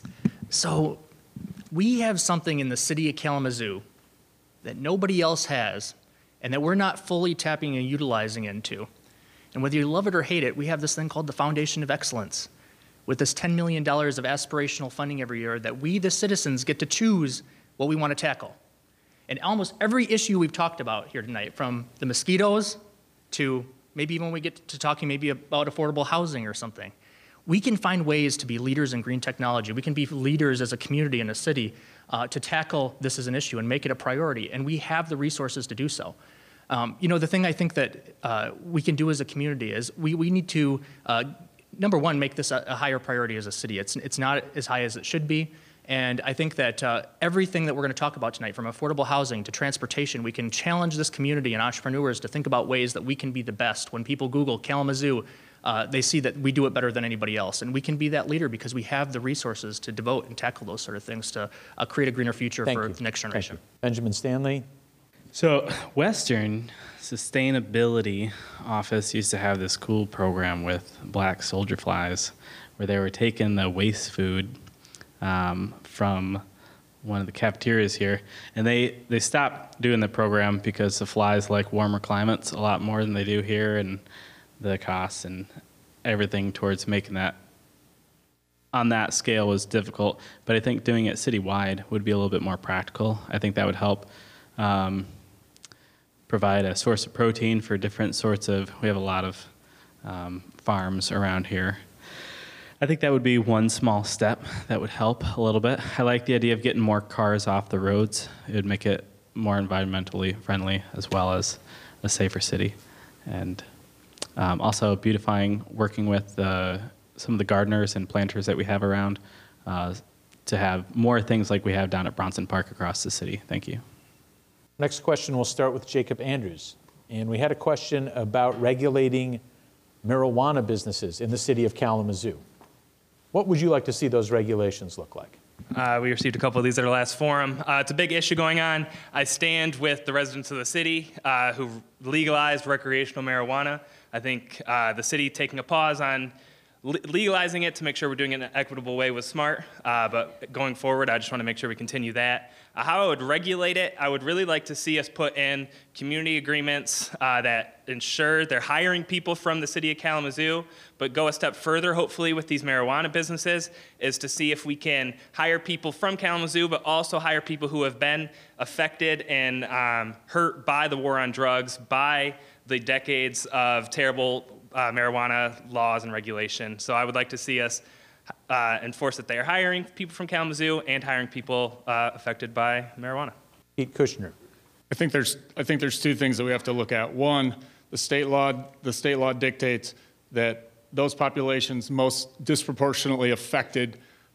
so we have something in the city of Kalamazoo that nobody else has, and that we're not fully tapping and utilizing into. And whether you love it or hate it, we have this thing called the Foundation of Excellence, with this ten million dollars of aspirational funding every year that we, the citizens, get to choose what we want to tackle. And almost every issue we've talked about here tonight, from the mosquitoes to maybe even when we get to talking maybe about affordable housing or something, we can find ways to be leaders in green technology. We can be leaders as a community and a city uh, to tackle this as an issue and make it a priority. And we have the resources to do so. Um, you know, the thing I think that uh, we can do as a community is we, we need to, uh, number one, make this a, a higher priority as a city. It's, it's not as high as it should be. And I think that uh, everything that we're going to talk about tonight, from affordable housing to transportation, we can challenge this community and entrepreneurs to think about ways that we can be the best. When people Google Kalamazoo, uh, they see that we do it better than anybody else. And we can be that leader because we have the resources to devote and tackle those sort of things to uh, create a greener future Thank for you. the next generation. Benjamin Stanley. So Western Sustainability Office used to have this cool program with black soldier flies, where they were taking the waste food um, from one of the cafeterias here, and they, they stopped doing the program because the flies like warmer climates a lot more than they do here, and the costs and everything towards making that on that scale was difficult. But I think doing it citywide would be a little bit more practical. I think that would help um, provide a source of protein for different sorts of, we have a lot of um, farms around here. I think that would be one small step that would help a little bit. I like the idea of getting more cars off the roads. It would make it more environmentally friendly as well as a safer city. And um, also beautifying, working with uh, some of the gardeners and planters that we have around uh, to have more things like we have down at Bronson Park across the city. Thank you. Next question, we'll start with Jacob Andrews. And we had a question about regulating marijuana businesses in the city of Kalamazoo. What would you like to see those regulations look like? Uh, we received a couple of these at our last forum. Uh, it's a big issue going on. I stand with the residents of the city uh, who legalized recreational marijuana. I think uh, the city taking a pause on legalizing it to make sure we're doing it in an equitable way was smart, uh, but going forward, I just want to make sure we continue that. Uh, how I would regulate it, I would really like to see us put in community agreements uh, that ensure they're hiring people from the city of Kalamazoo, but go a step further, hopefully, with these marijuana businesses, is to see if we can hire people from Kalamazoo, but also hire people who have been affected and um, hurt by the war on drugs, by the decades of terrible uh, marijuana laws and regulation. So I would like to see us uh, enforce that they are hiring people from Kalamazoo and hiring people uh, affected by marijuana. Pete Kushner. I think there's I think there's two things that we have to look at. One, the state law the state law dictates that those populations most disproportionately affected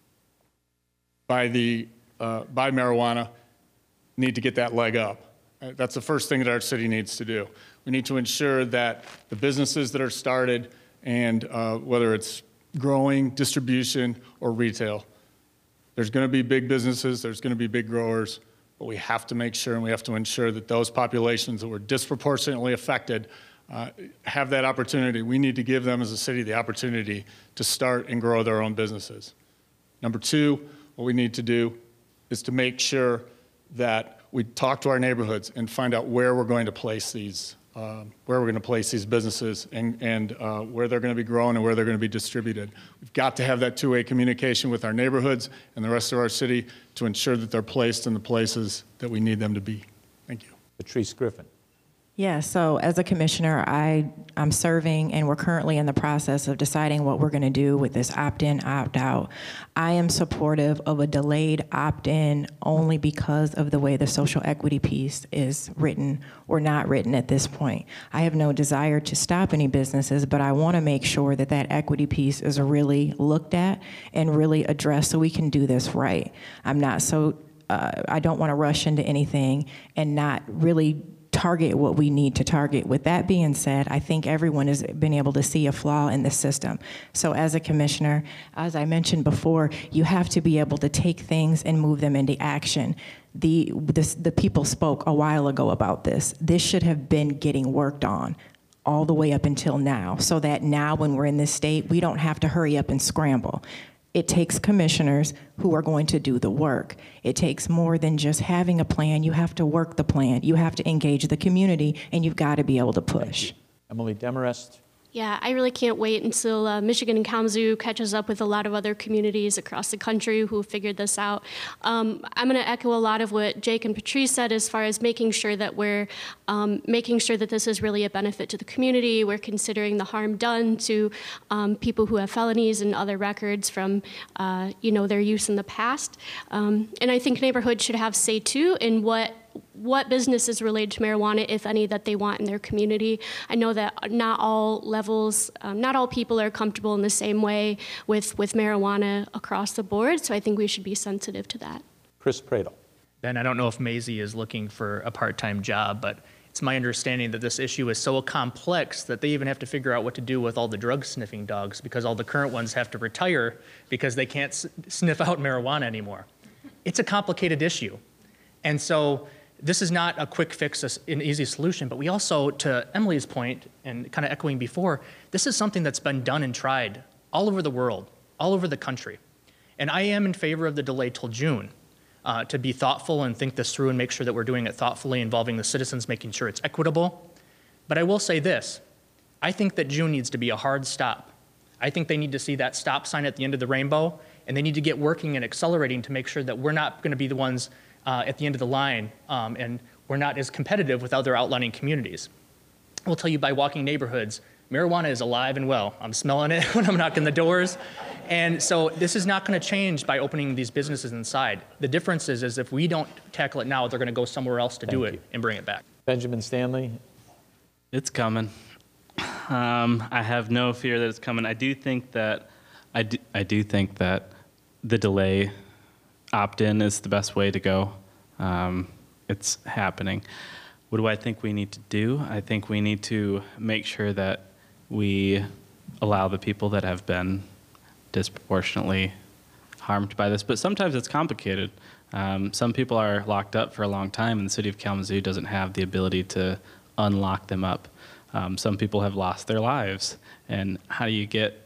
by the uh, by marijuana need to get that leg up. Uh, That's the first thing that our city needs to do. We need to ensure that the businesses that are started, and uh, whether it's growing, distribution, or retail, there's going to be big businesses, there's going to be big growers, but we have to make sure and we have to ensure that those populations that were disproportionately affected uh, have that opportunity. We need to give them as a city the opportunity to start and grow their own businesses. Number two, what we need to do is to make sure that we talk to our neighborhoods and find out where we're going to place these, um, where we're going to place these businesses and, and uh, where they're going to be grown and where they're going to be distributed. We've got to have that two-way communication with our neighborhoods and the rest of our city to ensure that they're placed in the places that we need them to be. Thank you. Patrice Griffin. Yeah, so as a commissioner, I, I'm serving, and we're currently in the process of deciding what we're going to do with this opt-in, opt-out. I am supportive of a delayed opt-in only because of the way the social equity piece is written or not written at this point. I have no desire to stop any businesses, but I want to make sure that that equity piece is really looked at and really addressed so we can do this right. I'm not so, uh, I don't want to rush into anything and not really target what we need to target. With that being said, I think everyone has been able to see a flaw in the system. So as a commissioner, as I mentioned before, you have to be able to take things and move them into action. The, this, the people spoke a while ago about this. This should have been getting worked on all the way up until now, so that now when we're in this state, we don't have to hurry up and scramble. It takes commissioners who are going to do the work. It takes more than just having a plan. You have to work the plan. You have to engage the community, and you've got to be able to push. Emily Demarest. Yeah, I really can't wait until uh, Michigan and Kalamazoo catches up with a lot of other communities across the country who figured this out. Um, I'm going to echo a lot of what Jake and Patrice said as far as making sure that we're um, making sure that this is really a benefit to the community. We're considering the harm done to um, people who have felonies and other records from, uh, you know, their use in the past. Um, and I think neighborhoods should have say too in what what businesses related to marijuana, if any, that they want in their community. I know that not all levels, um, not all people are comfortable in the same way with, with marijuana across the board, so I think we should be sensitive to that. Chris Pradle. Ben, I don't know if Maisie is looking for a part-time job, but it's my understanding that this issue is so complex that they even have to figure out what to do with all the drug-sniffing dogs, because all the current ones have to retire because they can't s- sniff out marijuana anymore. It's a complicated issue. And so this is not a quick fix, an easy solution, but we also, to Emily's point, and kind of echoing before, this is something that's been done and tried all over the world, all over the country. And I am in favor of the delay till June uh, to be thoughtful and think this through and make sure that we're doing it thoughtfully, involving the citizens, making sure it's equitable. But I will say this, I think that June needs to be a hard stop. I think they need to see that stop sign at the end of the rainbow, and they need to get working and accelerating to make sure that we're not going to be the ones Uh, at the end of the line, um, and we're not as competitive with other outlying communities. I will tell you by walking neighborhoods, marijuana is alive and well. I'm smelling it when I'm knocking the doors. And so this is not going to change by opening these businesses inside. The difference is, is if we don't tackle it now, they're going to go somewhere else to Thank do you. it and bring it back. Benjamin Stanley. It's coming. Um, I have no fear that it's coming. I do think that I do, I do think that the delay opt-in is the best way to go. Um, it's happening. What do I think we need to do? I think we need to make sure that we allow the people that have been disproportionately harmed by this, but sometimes it's complicated. Um, some people are locked up for a long time, and the city of Kalamazoo doesn't have the ability to unlock them up. Um, some people have lost their lives, and how do you get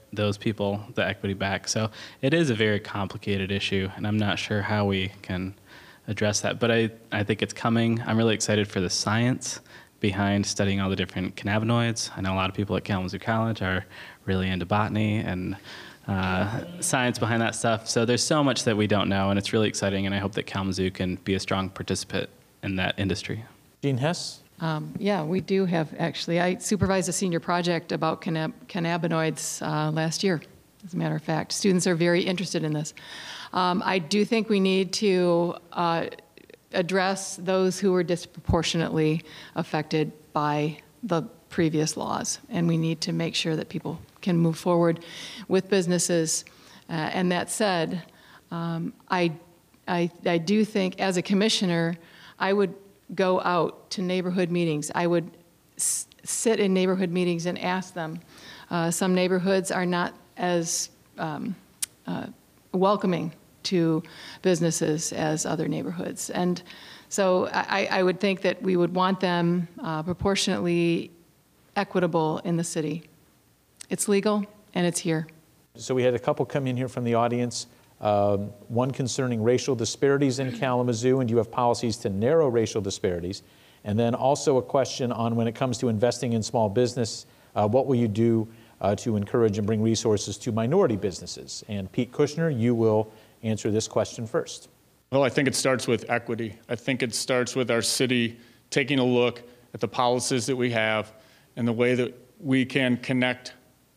those people the equity back. So it is a very complicated issue, and I'm not sure how we can address that. But I, I think it's coming. I'm really excited for the science behind studying all the different cannabinoids. I know a lot of people at Kalamazoo College are really into botany and uh, science behind that stuff. So there's so much that we don't know, and it's really exciting, and I hope that Kalamazoo can be a strong participant in that industry. Jean Hess? Um, yeah, we do have, actually. I supervised a senior project about cannab- cannabinoids uh, last year, as a matter of fact. Students are very interested in this. Um, I do think we need to uh, address those who were disproportionately affected by the previous laws, and we need to make sure that people can move forward with businesses. Uh, and that said, um, I, I, I do think, as a commissioner, I would go out to neighborhood meetings. I would s- sit in neighborhood meetings and ask them. Uh, some neighborhoods are not as um, uh, welcoming to businesses as other neighborhoods. And so I, I would think that we would want them uh, proportionately equitable in the city. It's legal and it's here. So we had a couple come in here from the audience. Um, one concerning racial disparities in Kalamazoo, and do you have policies to narrow racial disparities? And then also a question on when it comes to investing in small business, uh, what will you do uh, to encourage and bring resources to minority businesses? And Pete Kushner, you will answer this question first. Well, I think it starts with equity. I think it starts with our city taking a look at the policies that we have and the way that we can connect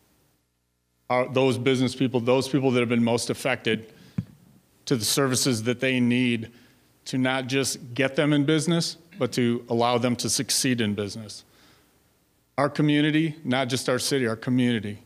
our, those business people, those people that have been most affected, to the services that they need to not just get them in business, but to allow them to succeed in business. Our community, not just our city, our community,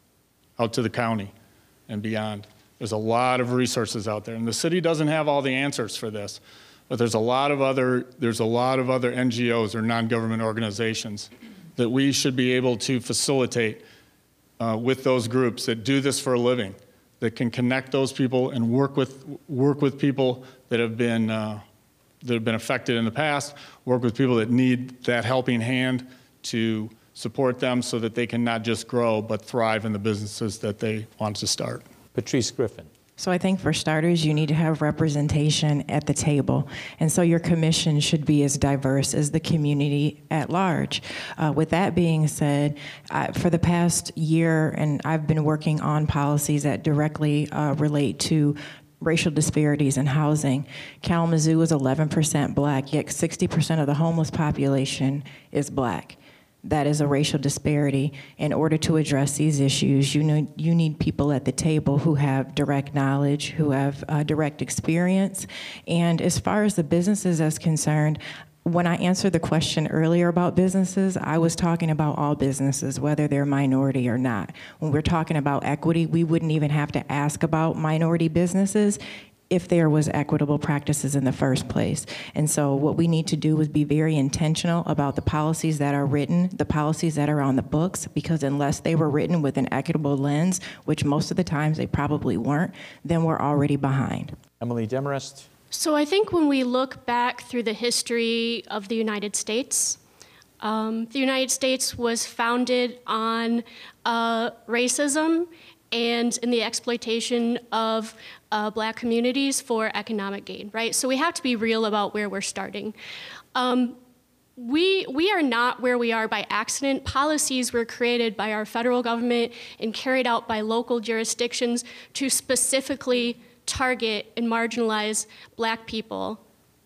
out to the county and beyond. There's a lot of resources out there, and the city doesn't have all the answers for this, but there's a lot of other, there's a lot of other N G Os or non-government organizations that we should be able to facilitate uh, with those groups that do this for a living, that can connect those people and work with work with people that have been uh, that have been affected in the past, work with people that need that helping hand to support them so that they can not just grow but thrive in the businesses that they want to start. Patrice Griffin. So I think for starters, you need to have representation at the table. And so your commission should be as diverse as the community at large. Uh, with that being said, I, for the past year, and I've been working on policies that directly uh, relate to racial disparities in housing. Kalamazoo is eleven percent black, yet sixty percent of the homeless population is black. That is a racial disparity. In order to address these issues, you know, you need people at the table who have direct knowledge, who have uh, direct experience. And as far as the businesses is concerned, when I answered the question earlier about businesses, I was talking about all businesses, whether they're minority or not. When we're talking about equity, we wouldn't even have to ask about minority businesses if there was equitable practices in the first place. And so what we need to do is be very intentional about the policies that are written, the policies that are on the books, because unless they were written with an equitable lens, which most of the times they probably weren't, then we're already behind. Emily Demarest. So I think when we look back through the history of the United States, um, the United States was founded on uh, racism and in the exploitation of uh, black communities for economic gain, right? So we have to be real about where we're starting. Um, we, we are not where we are by accident. Policies were created by our federal government and carried out by local jurisdictions to specifically target and marginalize black people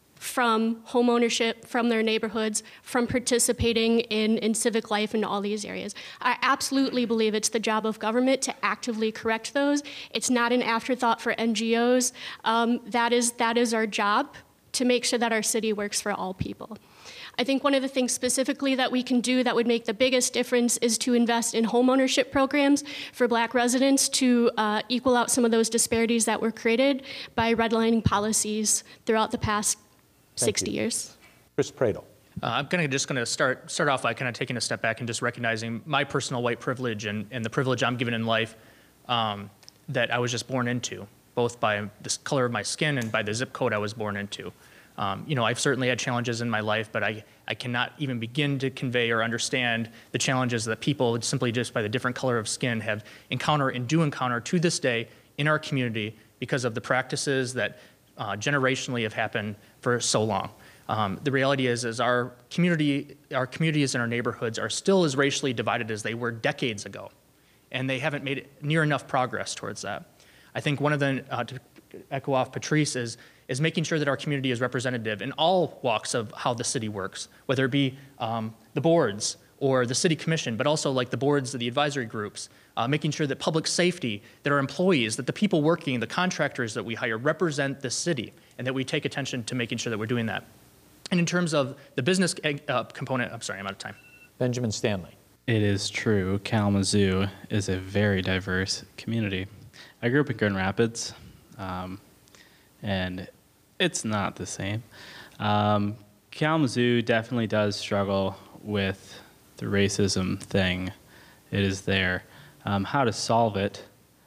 from home ownership, from their neighborhoods, from participating in, in civic life in all these areas. I absolutely believe it's the job of government to actively correct those. It's not an afterthought for N G Os. Um, that is, that is our job, to make sure that our city works for all people. I think one of the things specifically that we can do that would make the biggest difference is to invest in home ownership programs for black residents to uh, equal out some of those disparities that were created by redlining policies throughout the past sixty years. Chris Pradle. Uh, I'm gonna just going to start start off by kind of taking a step back and just recognizing my personal white privilege and, and the privilege I'm given in life um, that I was just born into, both by the color of my skin and by the zip code I was born into. Um, you know, I've certainly had challenges in my life, but I, I cannot even begin to convey or understand the challenges that people, simply just by the different color of skin, have encountered and do encounter to this day in our community because of the practices that uh, generationally have happened for so long. Um, the reality is, is our community, our communities and our neighborhoods are still as racially divided as they were decades ago, and they haven't made near enough progress towards that. I think one of the, uh, to echo off Patrice, is, is making sure that our community is representative in all walks of how the city works, whether it be um, the boards or the city commission, but also like the boards of the advisory groups, uh, making sure that public safety, that our employees, that the people working, the contractors that we hire represent the city, and that we take attention to making sure that we're doing that. And in terms of the business uh, component, I'm sorry, I'm out of time. Benjamin Stanley. It is true. Kalamazoo is a very diverse community. I grew up in Grand Rapids, um, and it's not the same. Um, Kalamazoo definitely does struggle with the racism thing. It is there. Um, how to solve it,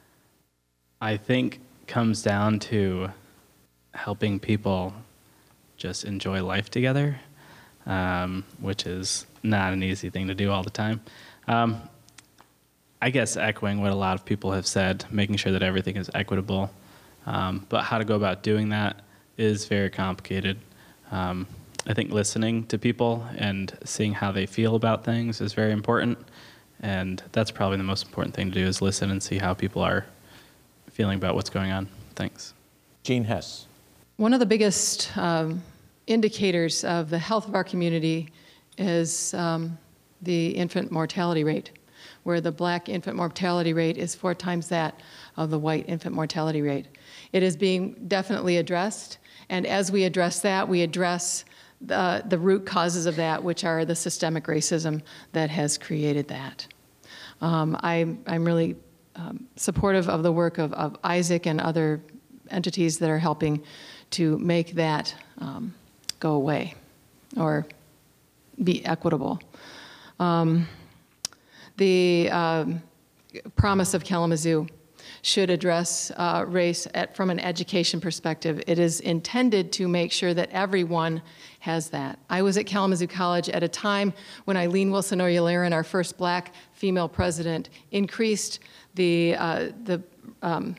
I think, comes down to helping people just enjoy life together, um, which is not an easy thing to do all the time. Um, I guess echoing what a lot of people have said, making sure that everything is equitable, um, but how to go about doing that is very complicated. Um, I think listening to people and seeing how they feel about things is very important, and that's probably the most important thing to do, is listen and see how people are feeling about what's going on. Thanks. Gene Hess. One of the biggest um, indicators of the health of our community is um, the infant mortality rate, where the black infant mortality rate is four times that of the white infant mortality rate. It is being definitely addressed, and as we address that, we address the, the root causes of that, which are the systemic racism that has created that. Um, I'm, I'm really um, supportive of the work of, of Isaac and other entities that are helping to make that um, go away or be equitable. Um, the um, promise of Kalamazoo should address uh, race at, from an education perspective. It is intended to make sure that everyone has that. I was at Kalamazoo College at a time when Eileen Wilson Oyelaren, our first black female president, increased the, uh, the um,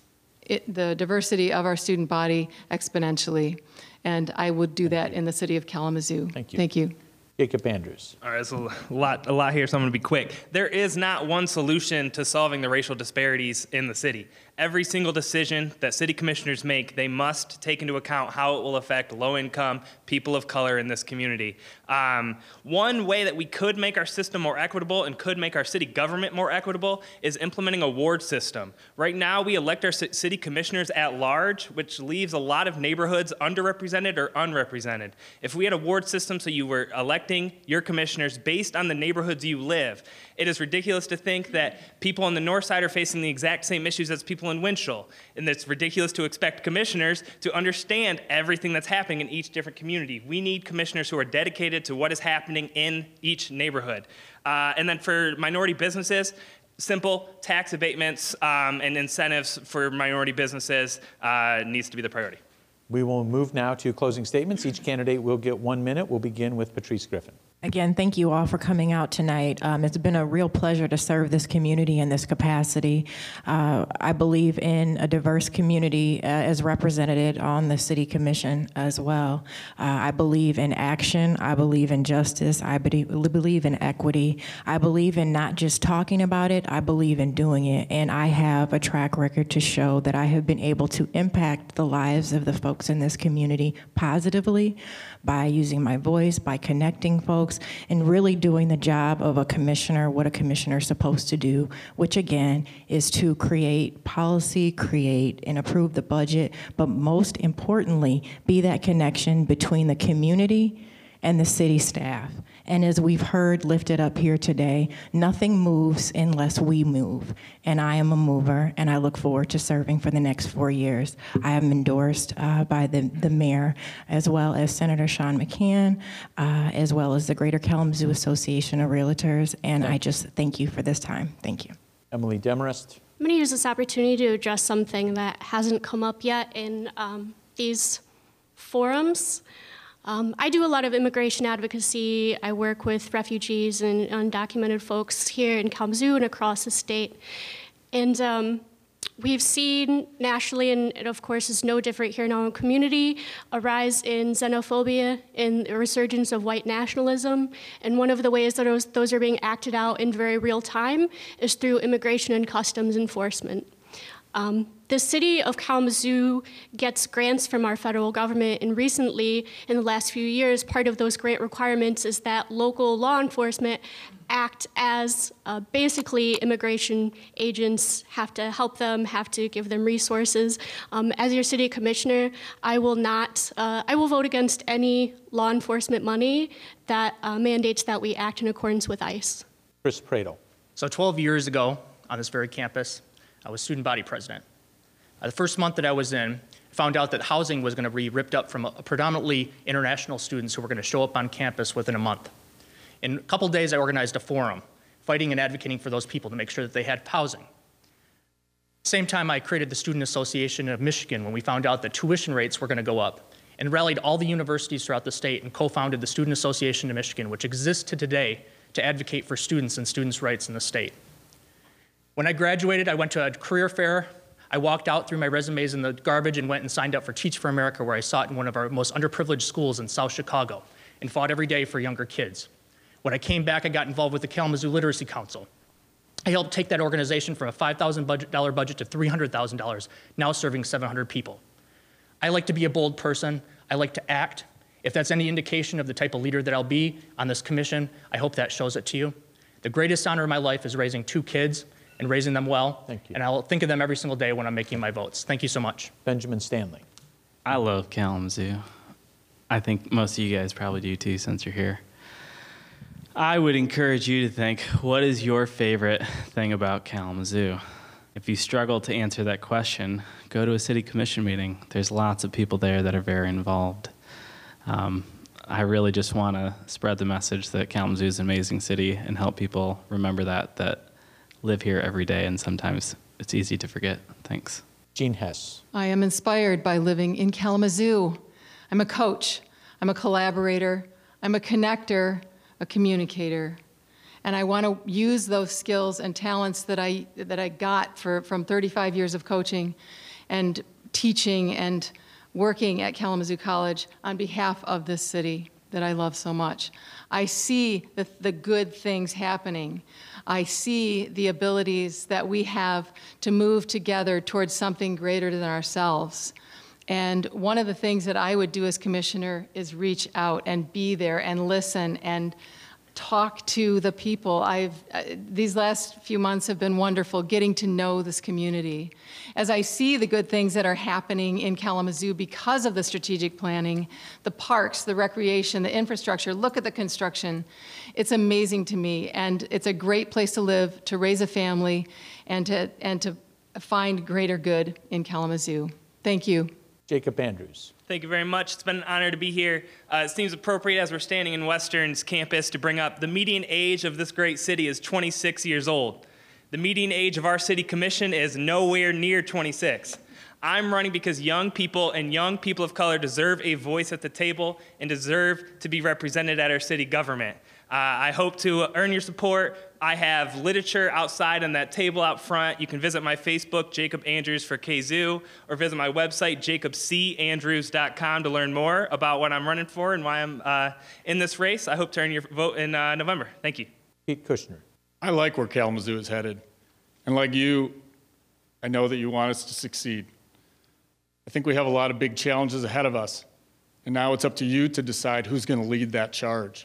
It, the diversity of our student body exponentially, and I would do that in the city of Kalamazoo. Thank you. Thank you. Jacob Andrews. All right, there's a lot, a lot here, so I'm going to be quick. There is not one solution to solving the racial disparities in the city. Every single decision that city commissioners make, they must take into account how it will affect low-income people of color in this community. Um, one way that we could make our system more equitable and could make our city government more equitable is implementing a ward system. Right now, we elect our city commissioners at large, which leaves a lot of neighborhoods underrepresented or unrepresented. If we had a ward system so you were electing your commissioners based on the neighborhoods you live, it is ridiculous to think that people on the north side are facing the exact same issues as people in Winchell. And it's ridiculous to expect commissioners to understand everything that's happening in each different community. We need commissioners who are dedicated to what is happening in each neighborhood. Uh, and then for minority businesses, simple tax abatements um, and incentives for minority businesses uh, needs to be the priority. We will move now to closing statements. Each candidate will get one minute. We'll begin with Patrice Griffin. Again, thank you all for coming out tonight. Um, it's been a real pleasure to serve this community in this capacity. Uh, I believe in a diverse community uh, as represented on the City Commission as well. Uh, I believe in action. I believe in justice. I be- believe in equity. I believe in not just talking about it, I believe in doing it. And I have a track record to show that I have been able to impact the lives of the folks in this community positively by using my voice, by connecting folks, and really doing the job of a commissioner, what a commissioner is supposed to do, which again is to create policy, create and approve the budget, but most importantly, be that connection between the community and the city staff. And as we've heard lifted up here today, nothing moves unless we move. And I am a mover, and I look forward to serving for the next four years. I am endorsed uh, by the, the mayor, as well as Senator Sean McCann, uh, as well as the Greater Kalamazoo Association of Realtors. And I just thank you for this time. Thank you. Emily Demarest. I'm going to use this opportunity to address something that hasn't come up yet in um, these forums. Um, I do a lot of immigration advocacy. I work with refugees and undocumented folks here in Kalamazoo and across the state. And um, we've seen nationally, and it of course is no different here in our own community, a rise in xenophobia and a resurgence of white nationalism. And one of the ways that those, those are being acted out in very real time is through immigration and customs enforcement. Um, the city of Kalamazoo gets grants from our federal government, and recently, in the last few years, part of those grant requirements is that local law enforcement act as uh, basically immigration agents, have to help them, have to give them resources. Um, as your city commissioner, I will not, uh, I will vote against any law enforcement money that uh, mandates that we act in accordance with ICE. Chris Pradle. So twelve years ago, on this very campus, I was student body president. Uh, the first month that I was in, I found out that housing was going to be ripped up from a, a predominantly international students who were going to show up on campus within a month. In a couple days, I organized a forum, fighting and advocating for those people to make sure that they had housing. Same time, I created the Student Association of Michigan when we found out that tuition rates were going to go up, and rallied all the universities throughout the state and co-founded the Student Association of Michigan, which exists to today to advocate for students and students' rights in the state. When I graduated, I went to a career fair. I walked out, threw my resumes in the garbage, and went and signed up for Teach for America, where I saw it in one of our most underprivileged schools in South Chicago, and fought every day for younger kids. When I came back, I got involved with the Kalamazoo Literacy Council. I helped take that organization from a five thousand dollar budget to three hundred thousand dollars, now serving seven hundred people. I like to be a bold person. I like to act. If that's any indication of the type of leader that I'll be on this commission, I hope that shows it to you. The greatest honor of my life is raising two kids and raising them well. Thank you. And I'll think of them every single day when I'm making my votes. Thank you so much. Benjamin Stanley. I love Kalamazoo. I think most of you guys probably do too, since you're here. I would encourage you to think, what is your favorite thing about Kalamazoo? If you struggle to answer that question, go to a city commission meeting. There's lots of people there that are very involved. Um, I really just want to spread the message that Kalamazoo is an amazing city and help people remember that, that live here every day, and sometimes it's easy to forget. Thanks. Jean Hess. I am inspired by living in Kalamazoo. I'm a coach, I'm a collaborator, I'm a connector, a communicator. And I want to use those skills and talents that I, that I got for, from thirty-five years of coaching and teaching and working at Kalamazoo College on behalf of this city that I love so much. I see the, the good things happening. I see the abilities that we have to move together towards something greater than ourselves. And one of the things that I would do as commissioner is reach out and be there and listen and talk to the people. I've, uh, these last few months have been wonderful, getting to know this community. As I see the good things that are happening in Kalamazoo because of the strategic planning, the parks, the recreation, the infrastructure, look at the construction. It's amazing to me, and it's a great place to live, to raise a family, and to, and to find greater good in Kalamazoo. Thank you. Jacob Andrews. Thank you very much. It's been an honor to be here. Uh, it seems appropriate as we're standing in Western's campus to bring up the median age of this great city is twenty-six years old. The median age of our city commission is nowhere near twenty-six. I'm running because young people and young people of color deserve a voice at the table and deserve to be represented at our city government. Uh, I hope to earn your support. I have literature outside on that table out front. You can visit my Facebook, Jacob Andrews for K Z U, or visit my website, jacob c andrews dot com, to learn more about what I'm running for and why I'm uh, in this race. I hope to earn your vote in uh, November. Thank you. Pete Kushner. I like where Kalamazoo is headed. And like you, I know that you want us to succeed. I think we have a lot of big challenges ahead of us. And now it's up to you to decide who's going to lead that charge.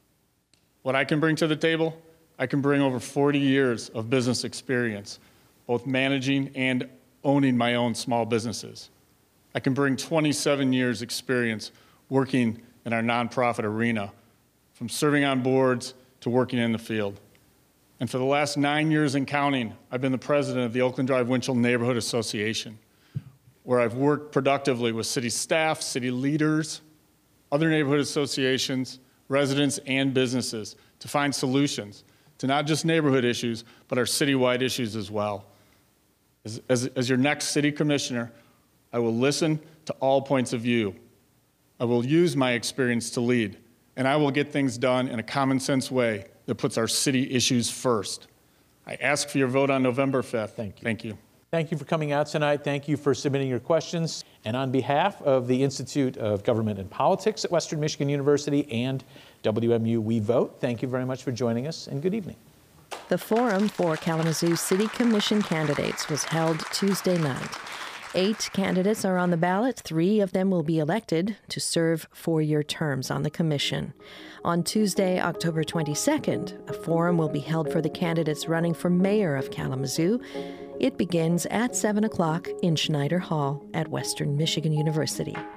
What I can bring to the table, I can bring over forty years of business experience, both managing and owning my own small businesses. I can bring twenty-seven years experience working in our nonprofit arena, from serving on boards to working in the field. And for the last nine years and counting, I've been the president of the Oakland Drive Winchell Neighborhood Association, where I've worked productively with city staff, city leaders, other neighborhood associations, residents, and businesses to find solutions to not just neighborhood issues, but our citywide issues as well. As, as, as your next city commissioner, I will listen to all points of view, I will use my experience to lead, and I will get things done in a common sense way that puts our city issues first. I ask for your vote on November fifth. Thank you. Thank you. Thank you for coming out tonight. Thank you for submitting your questions. And on behalf of the Institute of Government and Politics at Western Michigan University and W M U We Vote, thank you very much for joining us, and good evening. The forum for Kalamazoo City Commission candidates was held Tuesday night. Eight candidates are on the ballot. Three of them will be elected to serve four-year terms on the commission. On Tuesday, October twenty-second, a forum will be held for the candidates running for mayor of Kalamazoo. It begins at seven o'clock in Schneider Hall at Western Michigan University.